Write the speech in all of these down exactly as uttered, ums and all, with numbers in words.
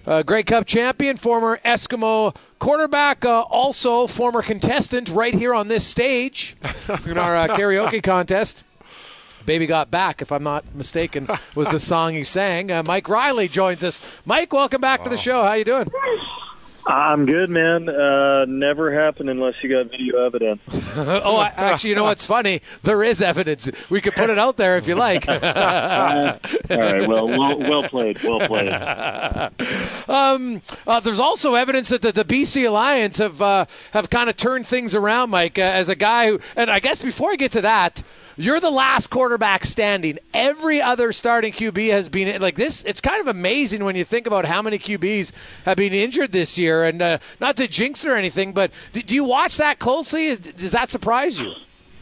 Uh, Grey Cup champion, former Eskimo quarterback, uh, also former contestant right here on this stage in our uh, karaoke contest. Baby Got Back, if I'm not mistaken, was the song he sang. Uh, Mike Riley joins us. Mike, welcome back wow. to the show. How you doing? I'm good, man. Uh, never happened unless you got video evidence. oh, I, actually, you know what's funny? There is evidence. We could put it out there if you like. uh, all right. Well, well, well played. Well played. Um, uh, there's also evidence that the, the B C Alliance have uh, have kind of turned things around, Mike. Uh, as a guy who, and I guess before I get to that, you're the last quarterback standing. Every other starting Q B has been like this. It's kind of amazing when you think about how many Q Bs have been injured this year. And uh, not to jinx it or anything, but do, do you watch that closely? Does that surprise you?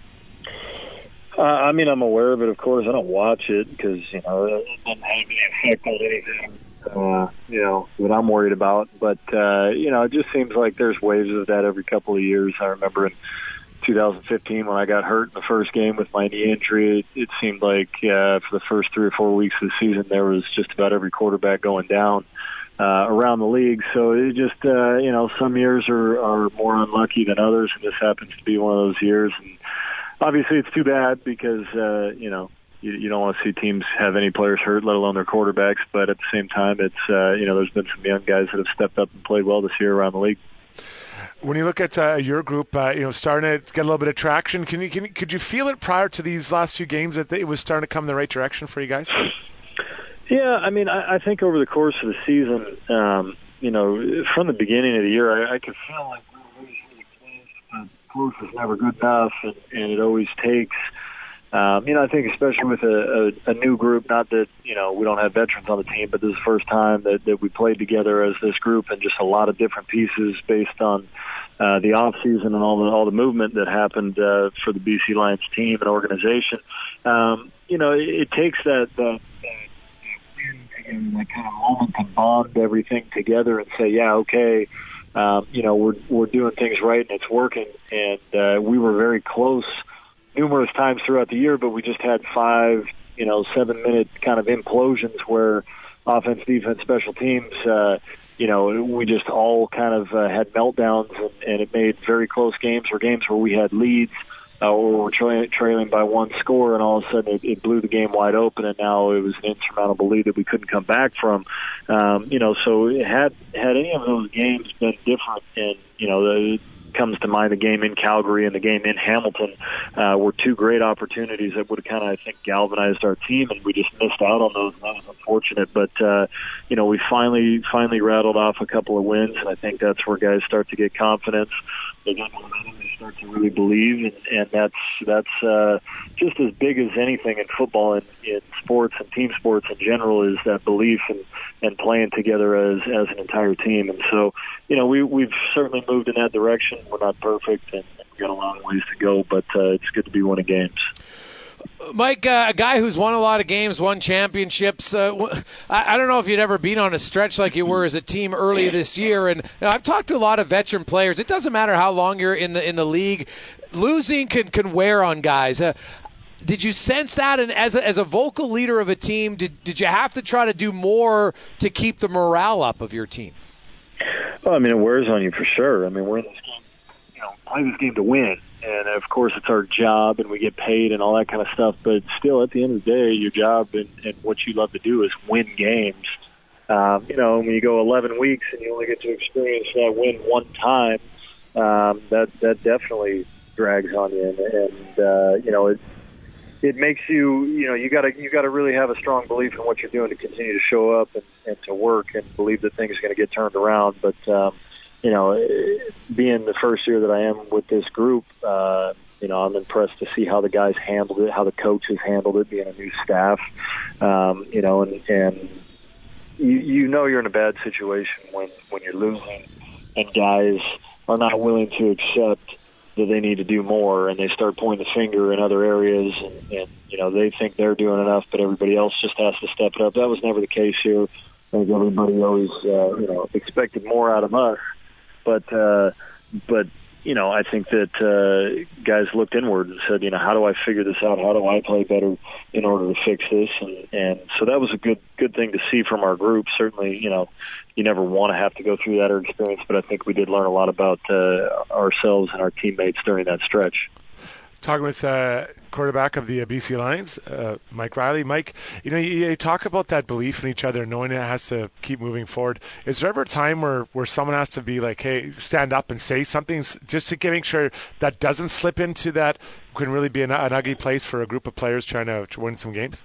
Uh, I mean, I'm aware of it, of course. I don't watch it because, you know, it doesn't have any effect on anything, uh, you know, that I'm worried about. But, uh, you know, it just seems like there's waves of that every couple of years. I remember in two thousand fifteen when I got hurt in the first game with my knee injury, it, it seemed like uh, for the first three or four weeks of the season there was just about every quarterback going down uh, around the league. So it just, uh, you know, some years are, are more unlucky than others, and this happens to be one of those years. And obviously it's too bad because, uh, you know, you, you don't want to see teams have any players hurt, let alone their quarterbacks. But at the same time, it's, uh, you know, there's been some young guys that have stepped up and played well this year around the league. When you look at uh, your group, uh, you know, starting to get a little bit of traction, can you, can you, could you feel it prior to these last few games that it was starting to come in the right direction for you guys? Yeah, I mean, I, I think over the course of the season, um, you know, from the beginning of the year, I, I could feel like we were always really close, but close is never good enough, and, and it always takes. Um, you know, I think especially with a, a, a new group, not that, you know, we don't have veterans on the team, but this is the first time that, that we played together as this group and just a lot of different pieces based on uh, the off season and all the, all the movement that happened uh, for the B C Lions team and organization. Um, you know, it, it takes that, that, that, that kind of moment to bond everything together and say, yeah, okay, um, you know, we're, we're doing things right and it's working. And uh, we were very close numerous times throughout the year, but we just had five, you know, seven-minute kind of implosions where offense, defense, special teams, uh, you know, we just all kind of uh, had meltdowns, and, and it made very close games or games where we had leads uh, or we were tra- trailing by one score, and all of a sudden it, it blew the game wide open, and now it was an insurmountable lead that we couldn't come back from. Um, you know, so it had, had any of those games been different, and, you know, the comes to mind the game in Calgary and the game in Hamilton uh, were two great opportunities that would have kind of, I think, galvanized our team, and we just missed out on those, and that was unfortunate. But, uh, you know, we finally finally rattled off a couple of wins, and I think that's where guys start to get confidence. They get momentum, they start to really believe, and, and that's that's uh, just as big as anything in football and in sports and team sports in general is that belief and, and playing together as, as an entire team. And so, you know, we, we've certainly moved in that direction. We're not perfect, and we've got a long ways to go, but uh, it's good to be winning games. Mike, uh, a guy who's won a lot of games, won championships. Uh, I, I don't know if you'd ever been on a stretch like you were as a team earlier this year. And you know, I've talked to a lot of veteran players. It doesn't matter how long you're in the in the league. Losing can, can wear on guys. Uh, did you sense that? And as a, as a vocal leader of a team, did, did you have to try to do more to keep the morale up of your team? Well, I mean, it wears on you for sure. I mean, we're in this game, you know, play this game to win. And, of course, it's our job, and we get paid and all that kind of stuff. But still, at the end of the day, your job and, and what you love to do is win games. Um, you know, when you go eleven weeks and you only get to experience that win one time, um, that that definitely drags on you. And, and uh, you know, it it makes you, you know, you got to you got to really have a strong belief in what you're doing to continue to show up and, and to work and believe that things are going to get turned around. But um, you know, being the first year that I am with this group, uh, you know, I'm impressed to see how the guys handled it, how the coaches handled it, being a new staff, um, you know, and, and you, you know you're in a bad situation when, when you're losing and guys are not willing to accept that they need to do more, and they start pointing the finger in other areas, and, and you know, they think they're doing enough, but everybody else just has to step it up. That was never the case here. I think everybody always, uh, you know, expected more out of us. But, uh, but you know, I think that uh, guys looked inward and said, you know, how do I figure this out? How do I play better in order to fix this? And, and so that was a good good thing to see from our group. Certainly, you know, you never want to have to go through that or experience, but I think we did learn a lot about uh, ourselves and our teammates during that stretch. Talking with uh, quarterback of the uh, B C Lions, uh, Mike Reilly. Mike, you know, you, you talk about that belief in each other, knowing it has to keep moving forward. Is there ever a time where, where someone has to be like, hey, stand up and say something just to make sure that doesn't slip into that can really be an, an ugly place for a group of players trying to, to win some games?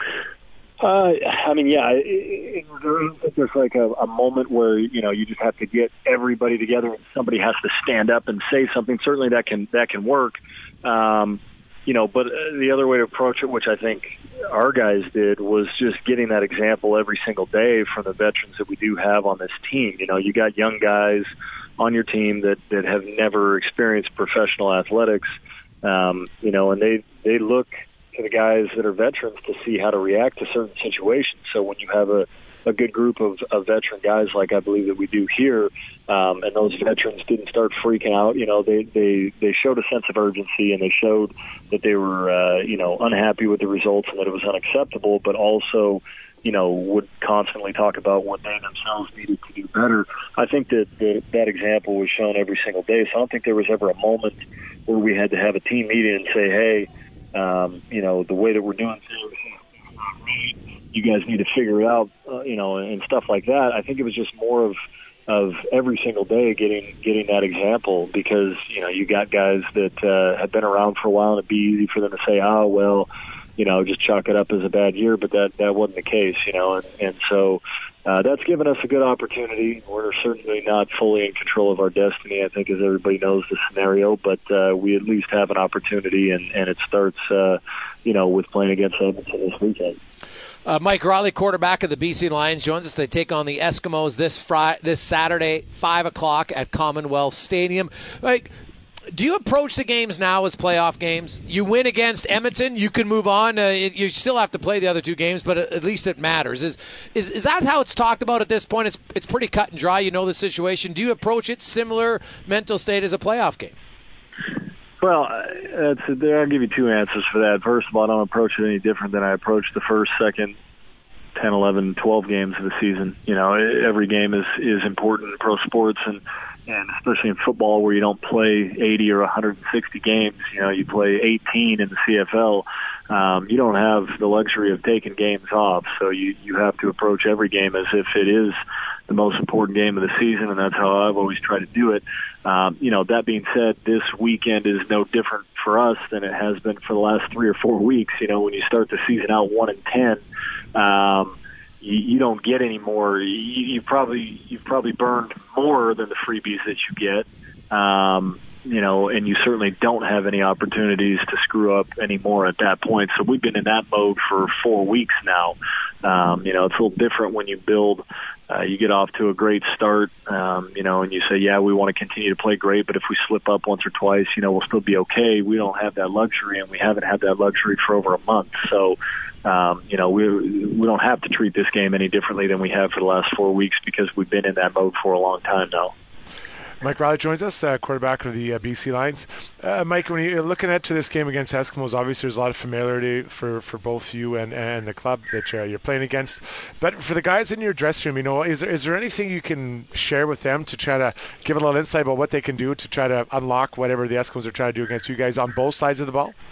Uh, I mean, yeah, it, it, there's like a, a moment where, you know, you just have to get everybody together and somebody has to stand up and say something. Certainly that can that can work. Um, you know, but the other way to approach it, which I think our guys did, was just getting that example every single day from the veterans that we do have on this team. You know, you got young guys on your team that, that have never experienced professional athletics, um, you know, and they, they look to the guys that are veterans to see how to react to certain situations. So when you have a, a good group of, of veteran guys like I believe that we do here, um, and those veterans didn't start freaking out. You know, they, they, they showed a sense of urgency, and they showed that they were, uh, you know, unhappy with the results and that it was unacceptable, but also, you know, would constantly talk about what they themselves needed to do better. I think that the, that example was shown every single day, so I don't think there was ever a moment where we had to have a team meeting and say, hey, um, you know, the way that we're doing things is not right. You guys need to figure it out, uh, you know, and stuff like that. I think it was just more of of every single day getting getting that example, because, you know, you got guys that uh, have been around for a while, and it'd be easy for them to say, oh, well, you know, just chalk it up as a bad year, but that, that wasn't the case, you know, and, and so uh, that's given us a good opportunity. We're certainly not fully in control of our destiny, I think, as everybody knows the scenario, but uh, we at least have an opportunity, and, and it starts, uh, you know, with playing against Edmonton this weekend. Uh, Mike Reilly, quarterback of the B C Lions, joins us. They take on the Eskimos this Friday, this Saturday, five o'clock at Commonwealth Stadium. Like, do you approach the games now as playoff games? You win against Edmonton, you can move on. Uh, you still have to play the other two games, but at least it matters. Is is is that how it's talked about at this point? It's it's pretty cut and dry. You know the situation. Do you approach it similar mental state as a playoff game? Well, that's, I'll give you two answers for that. First of all, I don't approach it any different than I approach the first, second, ten, eleven, twelve games of the season. You know, every game is, is important in pro sports, and, and especially in football where you don't play eighty or one hundred sixty games. You know, you play eighteen in the C F L. Um, you don't have the luxury of taking games off, so you, you have to approach every game as if it is the most important game of the season, and that's how I've always tried to do it. Um, you know, that being said, this weekend is no different for us than it has been for the last three or four weeks. You know, when you start the season out one and ten, um, you, you don't get any more. You, you probably you've probably burned more than the freebies that you get. Um, you know, and you certainly don't have any opportunities to screw up anymore at that point. So we've been in that mode for four weeks now. Um, you know, it's a little different when you build. Uh, you get off to a great start, um, you know, and you say, yeah, we want to continue to play great, but if we slip up once or twice, you know, we'll still be okay. We don't have that luxury, and we haven't had that luxury for over a month. So, um, you know, we we don't have to treat this game any differently than we have for the last four weeks because we've been in that mode for a long time now. Mike Reilly joins us, uh, quarterback of the uh, B C Lions. Uh, Mike, when you're looking at to this game against Eskimos, obviously there's a lot of familiarity for, for both you and, and the club that you're, you're playing against. But for the guys in your dressing room, you know, is there, is there anything you can share with them to try to give a little insight about what they can do to try to unlock whatever the Eskimos are trying to do against you guys on both sides of the ball?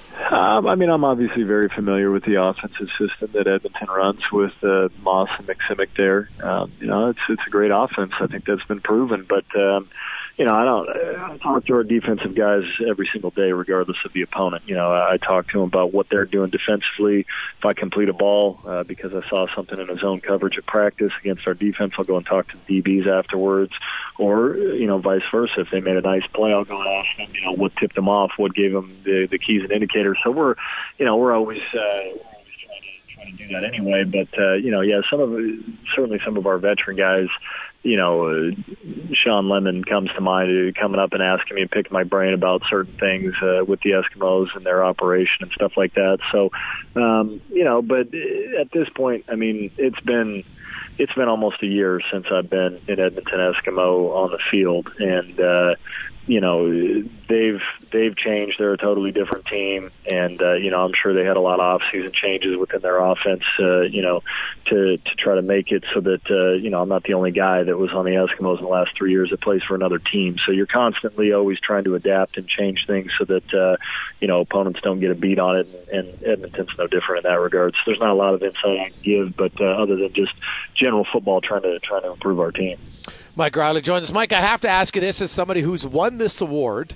Um, I mean, I'm obviously very familiar with the offensive system that Edmonton runs with uh, Moss and McSimic there. Um, you know, it's it's a great offense. I think that's been proven. But um, you know, I don't. I talk to our defensive guys every single day, regardless of the opponent. You know, I talk to them about what they're doing defensively. If I complete a ball uh, because I saw something in a zone coverage at practice against our defense, I'll go and talk to the D Bs afterwards. Or, you know, vice versa. If they made a nice play, I'll go and ask them, you know, what tipped them off, what gave them the, the keys and indicators. So we're, you know, we're always, uh, we're always trying to, trying to do that anyway. But, uh, you know, yeah, some of, certainly some of our veteran guys, you know, uh, Sean Lemon comes to mind, uh, coming up and asking me and picking my brain about certain things uh, with the Eskimos and their operation and stuff like that. So, um, you know, but at this point, I mean, it's been, It's been almost a year since I've been in Edmonton Eskimo on the field, and uh, you know, they've they've changed. They're a totally different team, and uh, you know, I'm sure they had a lot of off-season changes within their offense, uh, you know, to to try to make it so that uh, you know, I'm not the only guy that was on the Eskimos in the last three years that plays for another team. So you're constantly always trying to adapt and change things so that uh, you know, opponents don't get a beat on it, and, and Edmonton's no different in that regard. So there's not a lot of insight I can give, but uh, other than just general football, trying to trying to improve our team. Mike Reilly joins us. Mike, I have to ask you this as somebody who's won this award.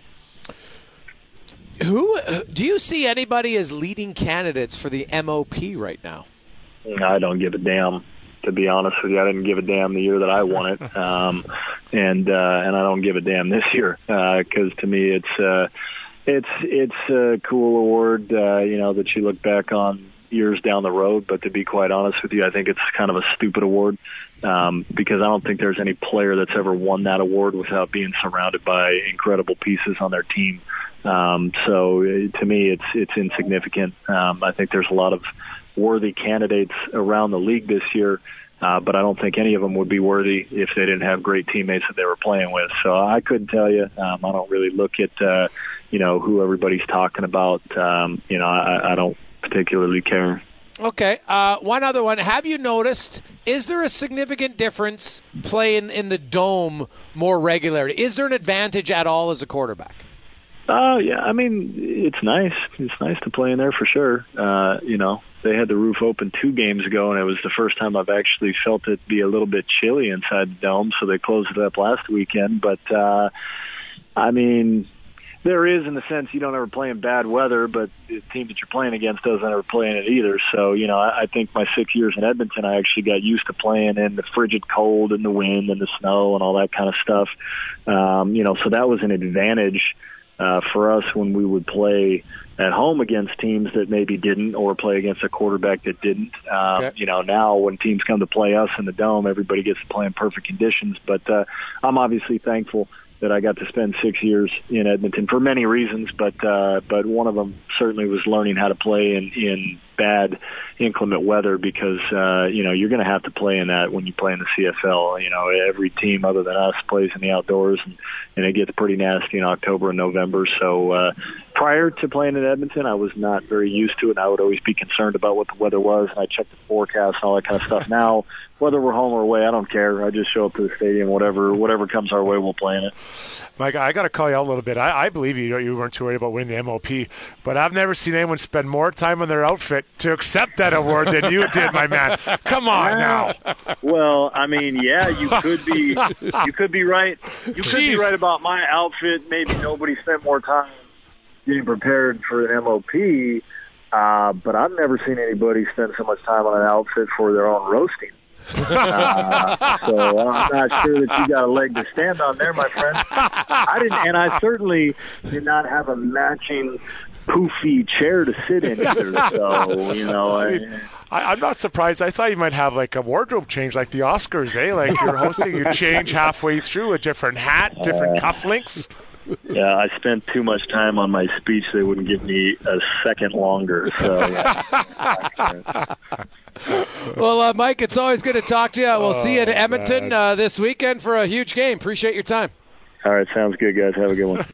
Who do you see anybody as leading candidates for the M O P right now? I don't give a damn, to be honest with you. I didn't give a damn the year that I won it, um, and uh, and I don't give a damn this year because uh, to me it's uh, it's it's a cool award, uh, you know, that you look back on years down the road. But to be quite honest with you, I think it's kind of a stupid award. Um, because I don't think there's any player that's ever won that award without being surrounded by incredible pieces on their team. Um, so uh, to me, it's it's insignificant. Um, I think there's a lot of worthy candidates around the league this year, uh, but I don't think any of them would be worthy if they didn't have great teammates that they were playing with. So I couldn't tell you. Um, I don't really look at uh, you know, who everybody's talking about. Um, you know, I, I don't particularly care. Okay. Uh, one other one. Have you noticed, is there a significant difference playing in the Dome more regularly? Is there an advantage at all as a quarterback? Oh, uh, yeah. I mean, it's nice. It's nice to play in there for sure. Uh, you know, they had the roof open two games ago, and it was the first time I've actually felt it be a little bit chilly inside the Dome, so they closed it up last weekend. But, uh, I mean, there is, in the sense, you don't ever play in bad weather, but the team that you're playing against doesn't ever play in it either. So, you know, I, I think my six years in Edmonton, I actually got used to playing in the frigid cold and the wind and the snow and all that kind of stuff. Um, you know, so that was an advantage uh, for us when we would play at home against teams that maybe didn't, or play against a quarterback that didn't. Um, okay. You know, now when teams come to play us in the Dome, everybody gets to play in perfect conditions. But uh, I'm obviously thankful that I got to spend six years in Edmonton for many reasons, but uh, but one of them certainly was learning how to play in, in bad, inclement weather, because uh, you know, you're going to have to play in that when you play in the C F L. You know, every team other than us plays in the outdoors, and, and it gets pretty nasty in October and November. So uh, prior to playing in Edmonton, I was not very used to it, and I would always be concerned about what the weather was, and I checked the forecast and all that kind of stuff. Now, whether we're home or away, I don't care. I just show up to the stadium. Whatever whatever comes our way, we'll play in it. Mike, I got to call you out a little bit. I, I believe you you weren't too worried about winning the M O P, but I've never seen anyone spend more time on their outfit to accept that award than you did, my man. Come on now. Well, I mean, yeah, you could be you could be right. You could Jeez. be right about my outfit. Maybe nobody spent more time getting prepared for an M O P, uh, but I've never seen anybody spend so much time on an outfit for their own roasting. uh, so I'm not sure that you got a leg to stand on there, my friend. I didn't, and I certainly did not have a matching poofy chair to sit in either. So, you know, I, I, I'm not surprised. I thought you might have like a wardrobe change, like the Oscars, eh? Like you're hosting, you change halfway through, a different hat, different uh, cufflinks. Yeah, I spent too much time on my speech. They wouldn't give me a second longer. So, yeah. Well, uh, Mike, it's always good to talk to you. We'll oh, see you at Edmonton uh, this weekend for a huge game. Appreciate your time. All right, sounds good, guys. Have a good one.